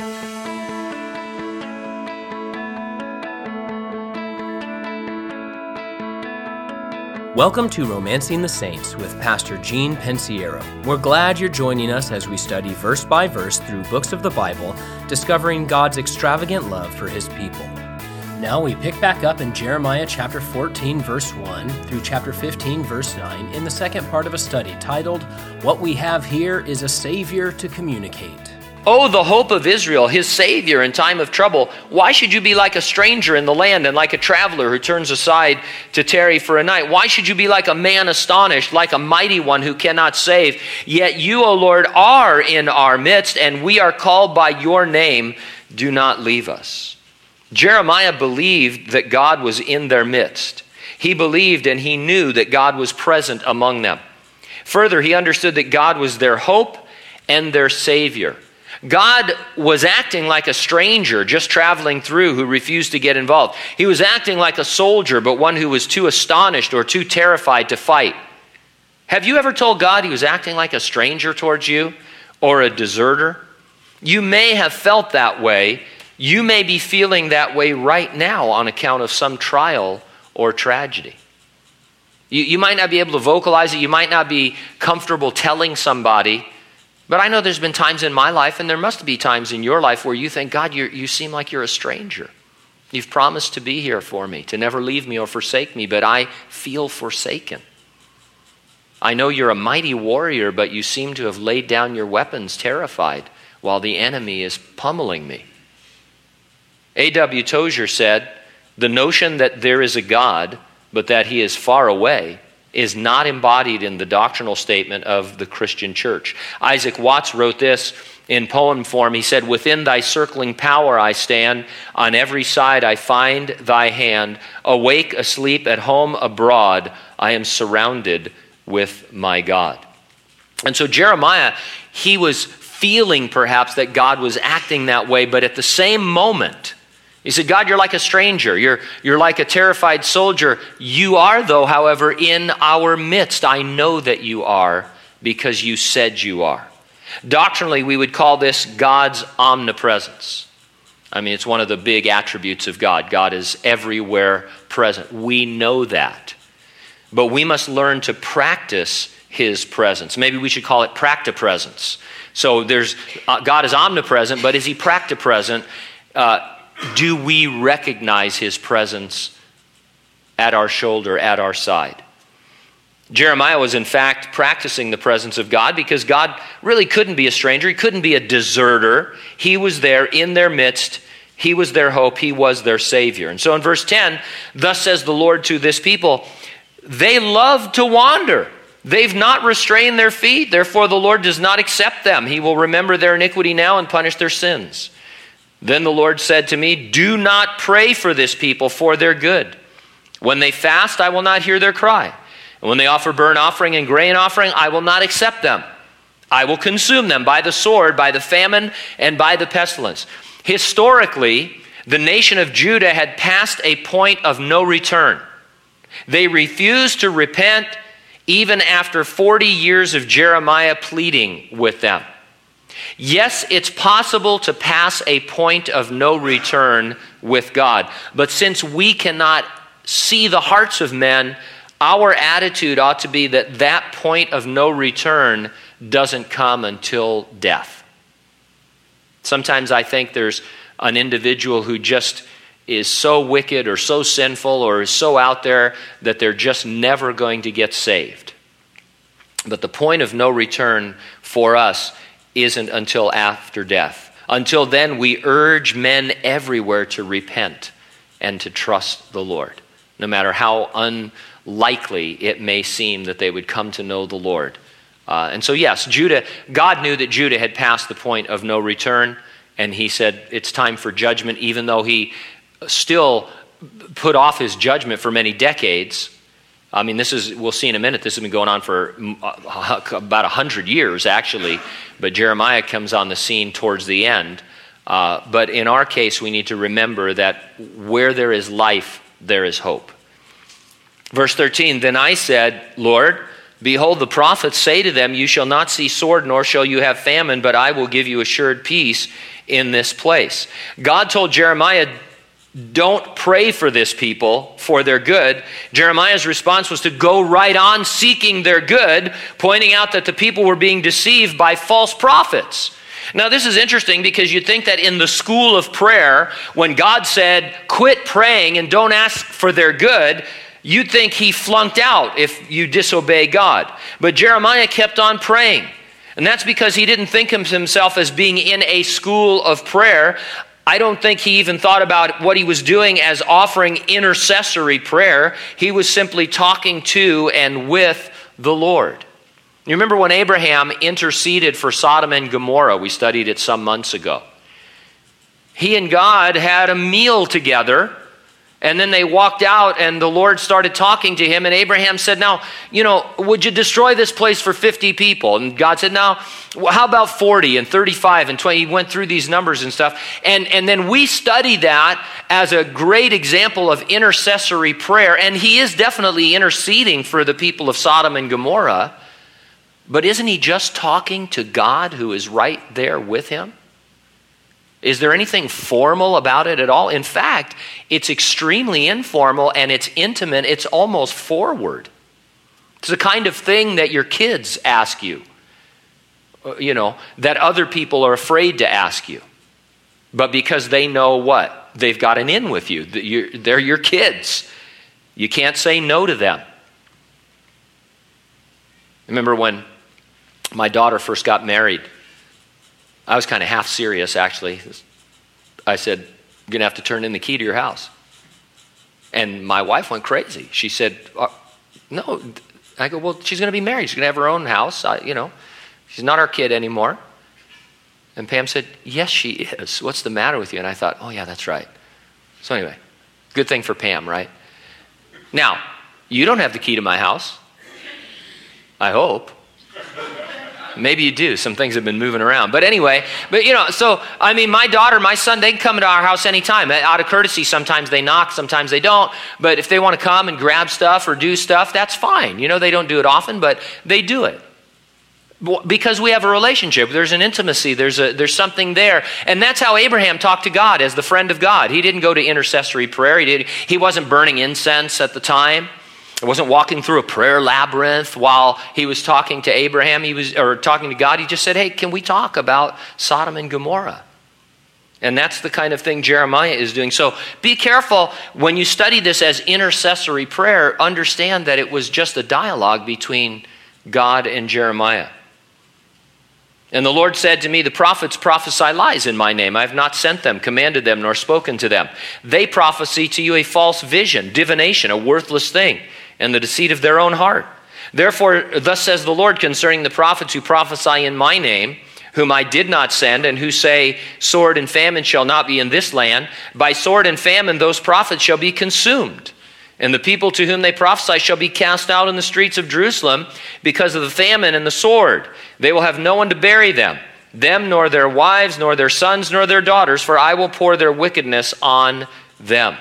Welcome to Romancing the Saints with Pastor Gene Pensiero. We're glad you're joining us as we study verse by verse through books of the Bible, discovering God's extravagant love for His people. Now we pick back up in Jeremiah chapter 14, verse 1 through chapter 15, verse 9 in the second part of a study titled, What We Have Here is a Savior to Communicate. Oh, the hope of Israel, his Savior in time of trouble. Why should you be like a stranger in the land and like a traveler who turns aside to tarry for a night? Why should you be like a man astonished, like a mighty one who cannot save? Yet you, O Lord, are in our midst, and we are called by your name. Do not leave us. Jeremiah believed that God was in their midst. He believed and he knew that God was present among them. Further, he understood that God was their hope and their Savior. God was acting like a stranger just traveling through who refused to get involved. He was acting like a soldier, but one who was too astonished or too terrified to fight. Have you ever told God he was acting like a stranger towards you or a deserter? You may have felt that way. You may be feeling that way right now on account of some trial or tragedy. You might not be able to vocalize it. You might not be comfortable telling somebody. But I know there's been times in my life, and there must be times in your life where you think, God, you seem like you're a stranger. You've promised to be here for me, to never leave me or forsake me, but I feel forsaken. I know you're a mighty warrior, but you seem to have laid down your weapons terrified while the enemy is pummeling me. A.W. Tozer said, the notion that there is a God, but that he is far away, is not embodied in the doctrinal statement of the Christian church. Isaac Watts wrote this in poem form. He said, within thy circling power I stand, on every side I find thy hand, awake, asleep, at home, abroad, I am surrounded with my God. And so Jeremiah, he was feeling perhaps that God was acting that way, but at the same moment, he said, God, you're like a stranger. You're like a terrified soldier. You are, though, however, in our midst. I know that you are because you said you are. Doctrinally, we would call this God's omnipresence. I mean, it's one of the big attributes of God. God is everywhere present. We know that. But we must learn to practice his presence. Maybe we should call it practipresence. So God is omnipresent, but is he practipresent? Do we recognize his presence at our shoulder, at our side? Jeremiah was in fact practicing the presence of God because God really couldn't be a stranger. He couldn't be a deserter. He was there in their midst. He was their hope. He was their Savior. And so in verse 10, thus says the Lord to this people, they love to wander. They've not restrained their feet. Therefore the Lord does not accept them. He will remember their iniquity now and punish their sins. Then the Lord said to me, do not pray for this people for their good. When they fast, I will not hear their cry. And when they offer burnt offering and grain offering, I will not accept them. I will consume them by the sword, by the famine, and by the pestilence. Historically, the nation of Judah had passed a point of no return. They refused to repent even after 40 years of Jeremiah pleading with them. Yes, it's possible to pass a point of no return with God. But since we cannot see the hearts of men, our attitude ought to be that that point of no return doesn't come until death. Sometimes I think there's an individual who just is so wicked or so sinful or is so out there that they're just never going to get saved. But the point of no return for us isn't until after death. Until then, we urge men everywhere to repent and to trust the Lord, no matter how unlikely it may seem that they would come to know the Lord. And so yes, God knew that Judah had passed the point of no return, and he said it's time for judgment, even though he still put off his judgment for many decades. I mean, we'll see in a minute, this has been going on for about 100 years, actually. But Jeremiah comes on the scene towards the end. But in our case, we need to remember that where there is life, there is hope. Verse 13, then I said, Lord, Behold, the prophets say to them, you shall not see sword, nor shall you have famine, but I will give you assured peace in this place. God told Jeremiah, don't pray for this people for their good. Jeremiah's response was to go right on seeking their good, pointing out that the people were being deceived by false prophets. Now, this is interesting because you'd think that in the school of prayer, when God said, quit praying and don't ask for their good, you'd think he flunked out if you disobey God. But Jeremiah kept on praying. And that's because he didn't think of himself as being in a school of prayer. I don't think he even thought about what he was doing as offering intercessory prayer. He was simply talking to and with the Lord. You remember when Abraham interceded for Sodom and Gomorrah? We studied it some months ago. He and God had a meal together, and then they walked out and the Lord started talking to him, and Abraham said, now, would you destroy this place for 50 people? And God said, now, how about 40 and 35 and 20? He went through these numbers and stuff. And then we study that as a great example of intercessory prayer. And he is definitely interceding for the people of Sodom and Gomorrah. But isn't he just talking to God who is right there with him? Is there anything formal about it at all? In fact, it's extremely informal and it's intimate. It's almost forward. It's the kind of thing that your kids ask you, that other people are afraid to ask you. But because they know what? They've got an in with you. They're your kids. You can't say no to them. Remember when my daughter first got married, I was kind of half serious, actually. I said, you're going to have to turn in the key to your house. And my wife went crazy. She said, no. I go, well, she's going to be married. She's going to have her own house. She's not our kid anymore. And Pam said, yes, she is. What's the matter with you? And I thought, oh, yeah, that's right. So anyway, good thing for Pam, right? Now, you don't have the key to my house. I hope. Maybe you do. Some things have been moving around. But anyway, my daughter, my son, they can come into our house anytime. Out of courtesy, sometimes they knock, sometimes they don't. But if they want to come and grab stuff or do stuff, that's fine. They don't do it often, but they do it. Because we have a relationship. There's an intimacy. There's something there. And that's how Abraham talked to God as the friend of God. He didn't go to intercessory prayer. He wasn't burning incense at the time. He wasn't walking through a prayer labyrinth while he was talking to Abraham. Or talking to God. He just said, hey, can we talk about Sodom and Gomorrah? And that's the kind of thing Jeremiah is doing. So be careful when you study this as intercessory prayer. Understand that it was just a dialogue between God and Jeremiah. And the Lord said to me, the prophets prophesy lies in my name. I have not sent them, commanded them, nor spoken to them. They prophesy to you a false vision, divination, a worthless thing, and the deceit of their own heart. Therefore, thus says the Lord concerning the prophets who prophesy in my name, whom I did not send, and who say, sword and famine shall not be in this land. By sword and famine those prophets shall be consumed. And the people to whom they prophesy shall be cast out in the streets of Jerusalem because of the famine and the sword. They will have no one to bury them, nor their wives, nor their sons, nor their daughters, for I will pour their wickedness on them.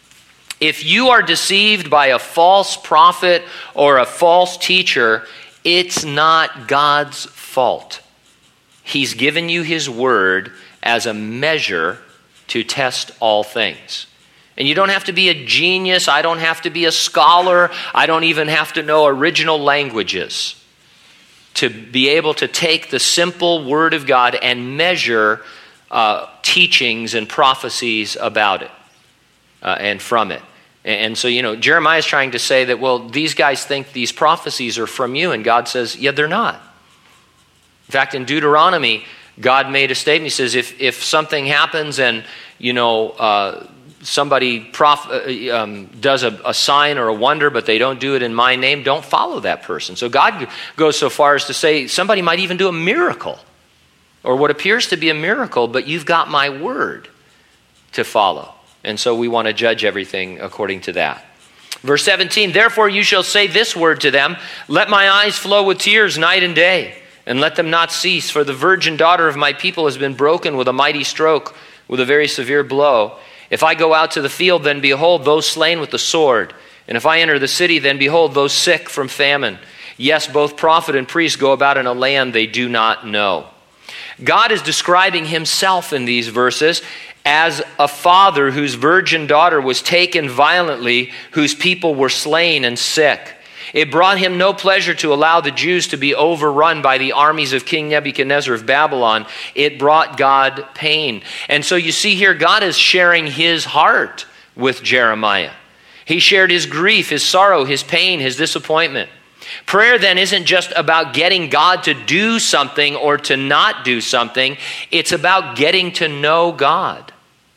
If you are deceived by a false prophet or a false teacher, it's not God's fault. He's given you his word as a measure to test all things. And you don't have to be a genius. I don't have to be a scholar. I don't even have to know original languages to be able to take the simple word of God and measure teachings and prophecies about it and from it. And so, Jeremiah is trying to say that, well, these guys think these prophecies are from you. And God says, yeah, they're not. In fact, in Deuteronomy, God made a statement. He says, if something happens and, somebody does a sign or a wonder, but they don't do it in my name, don't follow that person. So God goes so far as to say somebody might even do a miracle or what appears to be a miracle, but you've got my word to follow. And so we want to judge everything according to that. Verse 17, therefore you shall say this word to them, let my eyes flow with tears night and day, and let them not cease, for the virgin daughter of my people has been broken with a mighty stroke, with a very severe blow. If I go out to the field, then behold, those slain with the sword. And if I enter the city, then behold, those sick from famine. Yes, both prophet and priest go about in a land they do not know. God is describing himself in these verses as a father whose virgin daughter was taken violently, whose people were slain and sick. It brought him no pleasure to allow the Jews to be overrun by the armies of King Nebuchadnezzar of Babylon. It brought God pain. And so you see here, God is sharing his heart with Jeremiah. He shared his grief, his sorrow, his pain, his disappointment. Prayer then isn't just about getting God to do something or to not do something. It's about getting to know God.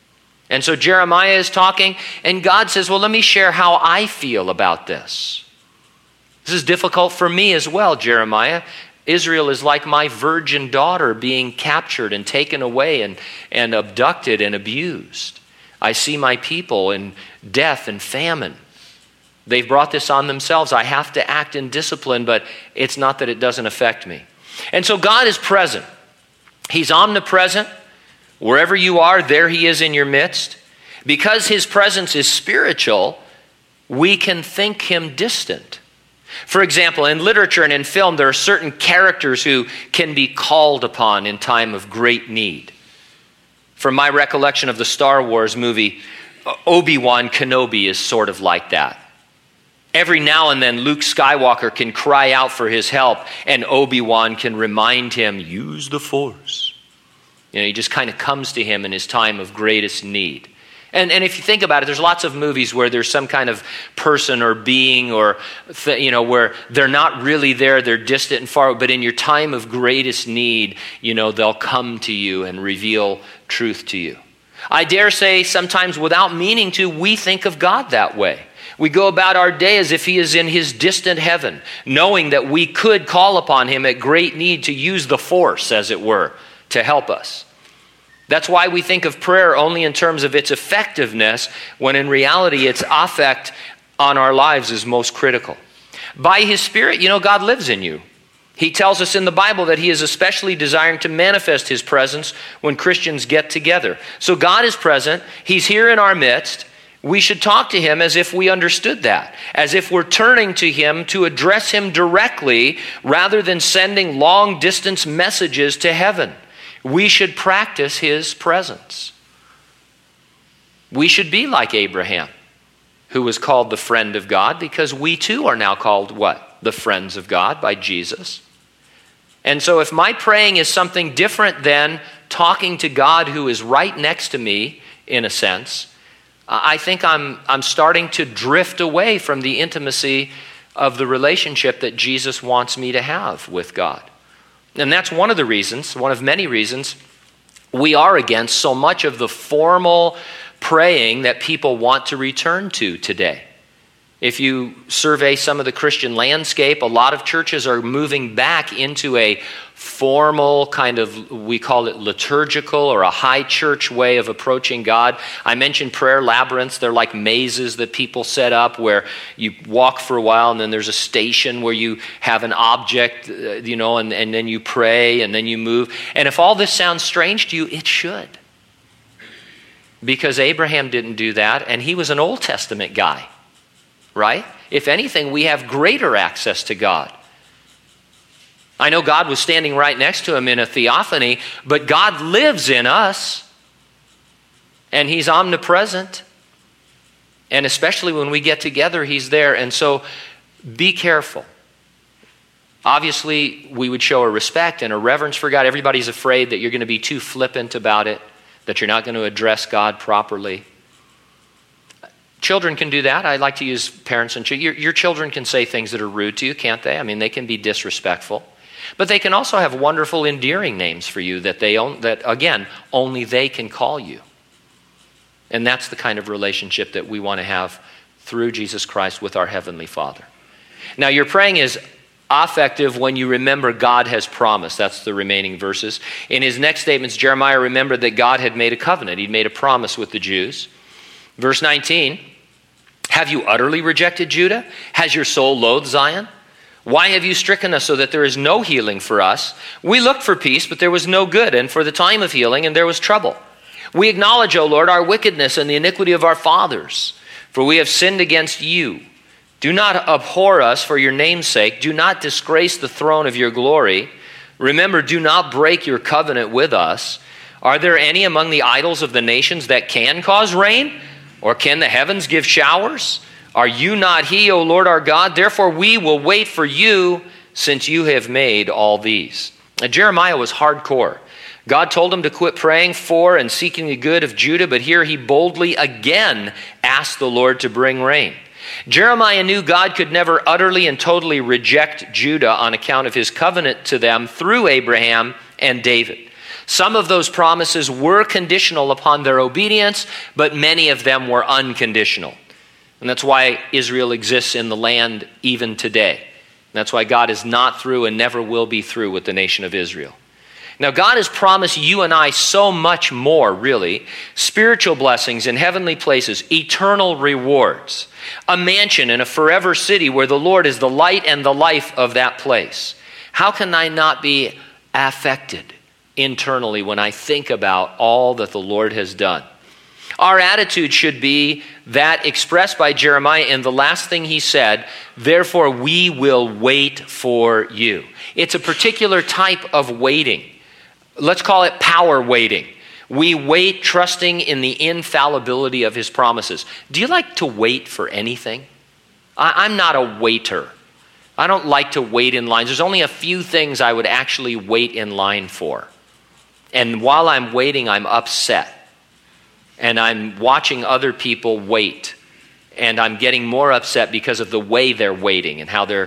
And so Jeremiah is talking, and God says, well, let me share how I feel about this. This is difficult for me as well, Jeremiah. Israel is like my virgin daughter being captured and taken away and abducted and abused. I see my people in death and famine. They've brought this on themselves. I have to act in discipline, but it's not that it doesn't affect me. And so God is present. He's omnipresent. Wherever you are, there he is in your midst. Because his presence is spiritual, we can think him distant. For example, in literature and in film, there are certain characters who can be called upon in time of great need. From my recollection of the Star Wars movie, Obi-Wan Kenobi is sort of like that. Every now and then, Luke Skywalker can cry out for his help, and Obi-Wan can remind him, use the Force. You know, he just kind of comes to him in his time of greatest need. And if you think about it, there's lots of movies where there's some kind of person or being or, where they're not really there, they're distant and far, but in your time of greatest need, they'll come to you and reveal truth to you. I dare say sometimes without meaning to, we think of God that way. We go about our day as if he is in his distant heaven, knowing that we could call upon him at great need to use the Force, as it were, to help us. That's why we think of prayer only in terms of its effectiveness, when in reality its effect on our lives is most critical. By his Spirit, God lives in you. He tells us in the Bible that he is especially desiring to manifest his presence when Christians get together. So God is present. He's here in our midst. We should talk to him as if we understood that, as if we're turning to him to address him directly rather than sending long-distance messages to heaven. We should practice his presence. We should be like Abraham, who was called the friend of God, because we too are now called what? The friends of God by Jesus. And so if my praying is something different than talking to God who is right next to me, in a sense, I think I'm starting to drift away from the intimacy of the relationship that Jesus wants me to have with God. And that's one of the reasons, one of many reasons, we are against so much of the formal praying that people want to return to today. If you survey some of the Christian landscape, a lot of churches are moving back into a formal kind of, we call it liturgical or a high church way of approaching God. I mentioned prayer labyrinths. They're like mazes that people set up where you walk for a while and then there's a station where you have an object, and then you pray and then you move. And if all this sounds strange to you, it should. Because Abraham didn't do that, and he was an Old Testament guy. Right? If anything, we have greater access to God. I know God was standing right next to him in a theophany, but God lives in us, and he's omnipresent. And especially when we get together, he's there. And so be careful. Obviously, we would show a respect and a reverence for God. Everybody's afraid that you're going to be too flippant about it, that you're not going to address God properly. Children can do that. I like to use parents and children. Your children can say things that are rude to you, can't they? I mean, they can be disrespectful. But they can also have wonderful, endearing names for you that again, only they can call you. And that's the kind of relationship that we want to have through Jesus Christ with our Heavenly Father. Now, your praying is effective when you remember God has promised. That's the remaining verses. In his next statements, Jeremiah remembered that God had made a covenant. He'd made a promise with the Jews. Verse 19, have you utterly rejected Judah? Has your soul loathed Zion? Why have you stricken us so that there is no healing for us? We looked for peace, but there was no good, and for the time of healing, and there was trouble. We acknowledge, O Lord, our wickedness and the iniquity of our fathers, for we have sinned against you. Do not abhor us for your name's sake. Do not disgrace the throne of your glory. Remember, do not break your covenant with us. Are there any among the idols of the nations that can cause rain? Or can the heavens give showers? Are you not he, O Lord our God? Therefore we will wait for you, since you have made all these. Now, Jeremiah was hardcore. God told him to quit praying for and seeking the good of Judah, but here he boldly again asked the Lord to bring rain. Jeremiah knew God could never utterly and totally reject Judah on account of his covenant to them through Abraham and David. Some of those promises were conditional upon their obedience, but many of them were unconditional. And that's why Israel exists in the land even today. That's why God is not through and never will be through with the nation of Israel. Now, God has promised you and I so much more, really. Spiritual blessings in heavenly places, eternal rewards, a mansion in a forever city where the Lord is the light and the life of that place. How can I not be affected internally when I think about all that the Lord has done? Our attitude should be that expressed by Jeremiah in the last thing he said, therefore we will wait for you. It's a particular type of waiting. Let's call it power waiting. We wait trusting in the infallibility of his promises. Do you like to wait for anything? I'm not a waiter. I don't like to wait in lines. There's only a few things I would actually wait in line for. And while I'm waiting, I'm upset. And I'm watching other people wait. And I'm getting more upset because of the way they're waiting and how they're,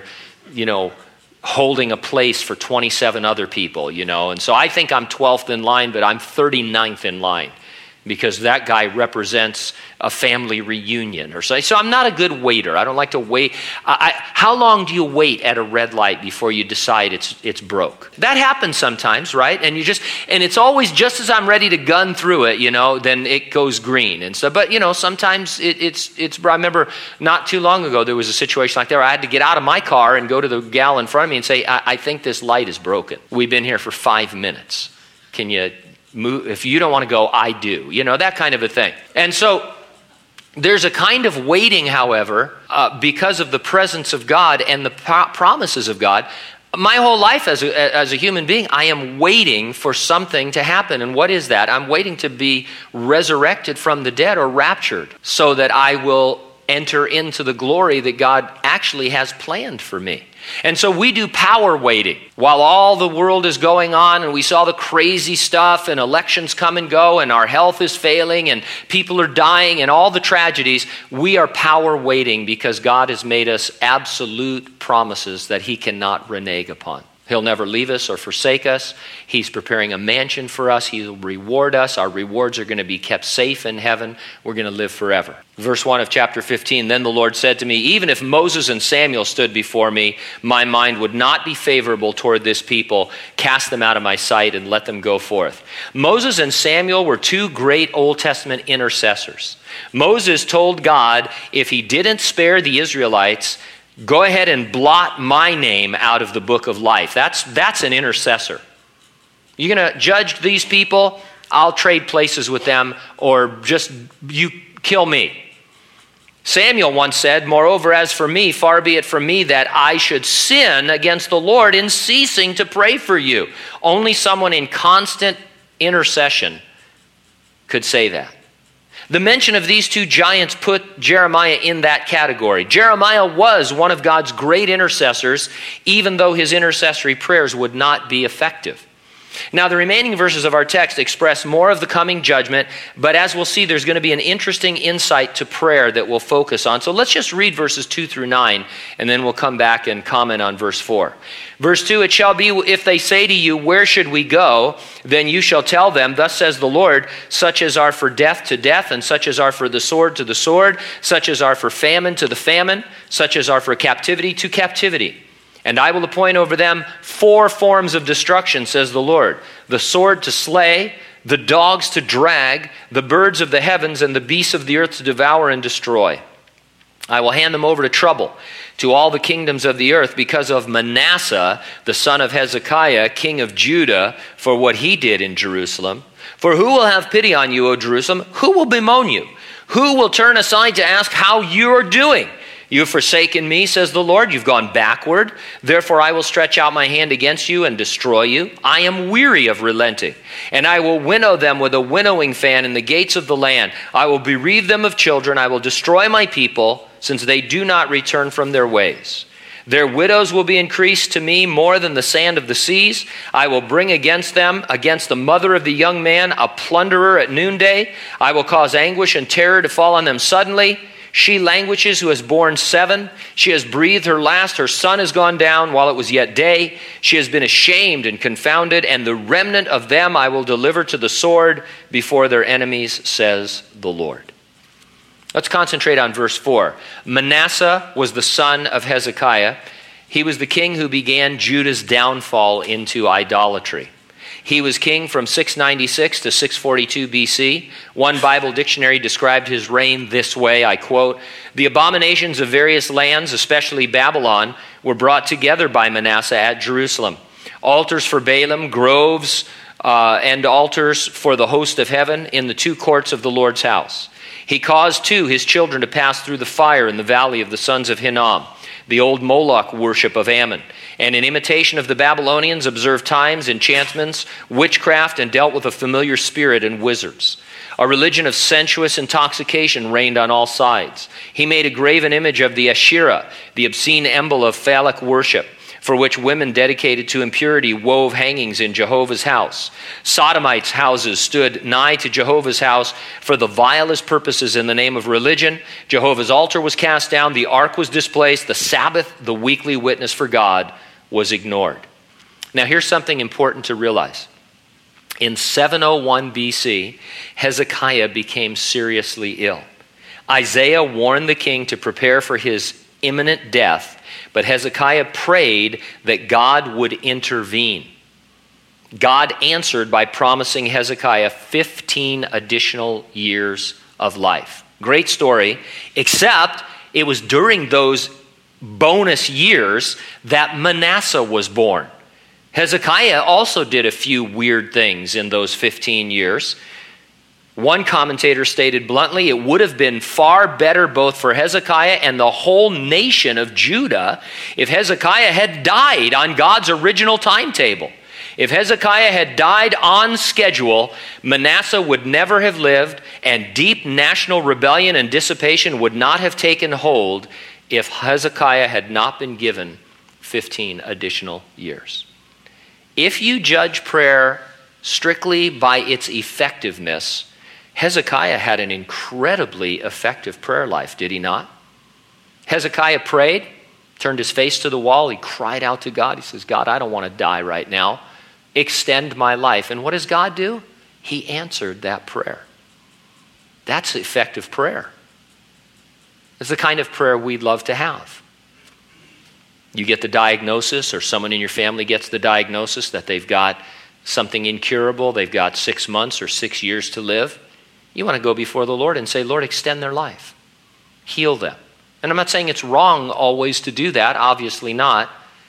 holding a place for 27 other people, And so I think I'm 12th in line, but I'm 39th in line because that guy represents a family reunion or so. So I'm not a good waiter. I don't like to wait. How long do you wait at a red light before you decide it's broke? That happens sometimes, right? And it's always just as I'm ready to gun through it, then it goes green. And so, but sometimes it's. I remember not too long ago there was a situation like that where I had to get out of my car and go to the gal in front of me and say, I think this light is broken. We've been here for 5 minutes. Can you move? If you don't want to go, I do. That kind of a thing. And so there's a kind of waiting, however, because of the presence of God and the promises of God. My whole life as a human being, I am waiting for something to happen. And what is that? I'm waiting to be resurrected from the dead or raptured so that I will enter into the glory that God actually has planned for me. And so we do power waiting. While all the world is going on and we saw the crazy stuff and elections come and go and our health is failing and people are dying and all the tragedies, we are power waiting because God has made us absolute promises that he cannot renege upon. He'll never leave us or forsake us. He's preparing a mansion for us. He'll reward us. Our rewards are going to be kept safe in heaven. We're going to live forever. Verse 1 of chapter 15, then the Lord said to me, even if Moses and Samuel stood before me, my mind would not be favorable toward this people. Cast them out of my sight and let them go forth. Moses and Samuel were two great Old Testament intercessors. Moses told God, if he didn't spare the Israelites, go ahead and blot my name out of the book of life. That's an intercessor. You're going to judge these people? I'll trade places with them, or just you kill me. Samuel once said, moreover, as for me, far be it from me that I should sin against the Lord in ceasing to pray for you. Only someone in constant intercession could say that. The mention of these two giants put Jeremiah in that category. Jeremiah was one of God's great intercessors, even though his intercessory prayers would not be effective. Now, the remaining verses of our text express more of the coming judgment, but as we'll see, there's going to be an interesting insight to prayer that we'll focus on. So let's just read verses 2 through 9, and then we'll come back and comment on verse 4. Verse 2, it shall be if they say to you, where should we go? Then you shall tell them, thus says the Lord, such as are for death to death, and such as are for the sword to the sword, such as are for famine to the famine, such as are for captivity to captivity. And I will appoint over them 4 forms of destruction, says the Lord. The sword to slay, the dogs to drag, the birds of the heavens, and the beasts of the earth to devour and destroy. I will hand them over to trouble, to all the kingdoms of the earth, because of Manasseh, the son of Hezekiah, king of Judah, for what he did in Jerusalem. For who will have pity on you, O Jerusalem? Who will bemoan you? Who will turn aside to ask how you are doing? You have forsaken me, says the Lord. You've gone backward. Therefore I will stretch out my hand against you and destroy you. I am weary of relenting, and I will winnow them with a winnowing fan in the gates of the land. I will bereave them of children. I will destroy my people, since they do not return from their ways. Their widows will be increased to me more than the sand of the seas. I will bring against them, against the mother of the young man, a plunderer at noonday. I will cause anguish and terror to fall on them suddenly. She languishes who has borne 7. She has breathed her last. Her sun has gone down while it was yet day. She has been ashamed and confounded, and the remnant of them I will deliver to the sword before their enemies, says the Lord. Let's concentrate on verse 4. Manasseh was the son of Hezekiah. He was the king who began Judah's downfall into idolatry. He was king from 696 to 642 BC. One Bible dictionary described his reign this way, I quote, "The abominations of various lands, especially Babylon, were brought together by Manasseh at Jerusalem. Altars for Baalim, groves, and altars for the host of heaven in the 2 courts of the Lord's house. He caused, too, his children to pass through the fire in the valley of the sons of Hinnom, the old Moloch worship of Ammon, and in imitation of the Babylonians observed times, enchantments, witchcraft, and dealt with a familiar spirit and wizards. A religion of sensuous intoxication reigned on all sides. He made a graven image of the Asherah, the obscene emblem of phallic worship, for which women dedicated to impurity wove hangings in Jehovah's house. Sodomites' houses stood nigh to Jehovah's house for the vilest purposes in the name of religion. Jehovah's altar was cast down, the ark was displaced, the Sabbath, the weekly witness for God, was ignored." Now here's something important to realize. In 701 BC, Hezekiah became seriously ill. Isaiah warned the king to prepare for his imminent death, but Hezekiah prayed that God would intervene. God answered by promising Hezekiah 15 additional years of life. Great story, except it was during those bonus years that Manasseh was born. Hezekiah also did a few weird things in those 15 years. One commentator stated bluntly, it would have been far better both for Hezekiah and the whole nation of Judah if Hezekiah had died on God's original timetable. If Hezekiah had died on schedule, Manasseh would never have lived, and deep national rebellion and dissipation would not have taken hold if Hezekiah had not been given 15 additional years. If you judge prayer strictly by its effectiveness, Hezekiah had an incredibly effective prayer life, did he not? Hezekiah prayed, turned his face to the wall, he cried out to God. He says, God, I don't want to die right now. Extend my life. And what does God do? He answered that prayer. That's effective prayer. It's the kind of prayer we'd love to have. You get the diagnosis, or someone in your family gets the diagnosis that they've got something incurable, they've got 6 months or 6 years to live. You want to go before the Lord and say, Lord, extend their life. Heal them. And I'm not saying it's wrong always to do that, obviously not.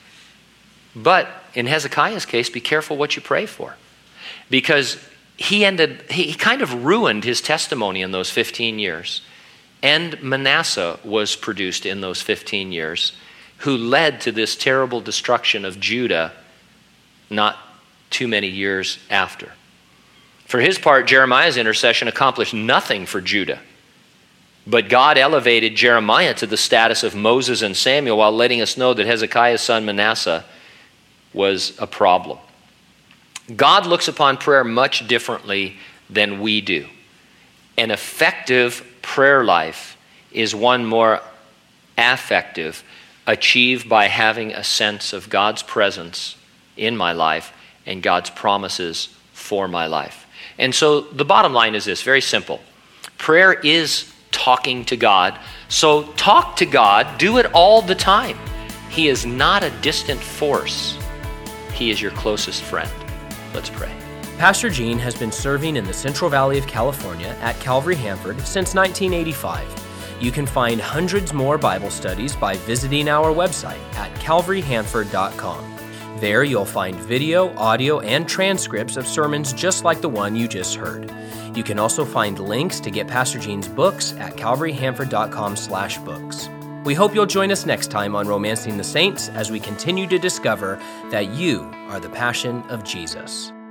But in Hezekiah's case, be careful what you pray for. Because he kind of ruined his testimony in those 15 years. And Manasseh was produced in those 15 years, who led to this terrible destruction of Judah not too many years after. For his part, Jeremiah's intercession accomplished nothing for Judah. But God elevated Jeremiah to the status of Moses and Samuel while letting us know that Hezekiah's son Manasseh was a problem. God looks upon prayer much differently than we do. An effective prayer life is one more affective, achieved by having a sense of God's presence in my life and God's promises for my life. And so the bottom line is this, very simple. Prayer is talking to God. So talk to God, do it all the time. He is not a distant force. He is your closest friend. Let's pray. Pastor Gene has been serving in the Central Valley of California at Calvary Hanford since 1985. You can find hundreds more Bible studies by visiting our website at calvaryhanford.com. There you'll find video, audio, and transcripts of sermons just like the one you just heard. You can also find links to get Pastor Gene's books at calvaryhanford.com/books. We hope you'll join us next time on Romancing the Saints as we continue to discover that you are the passion of Jesus.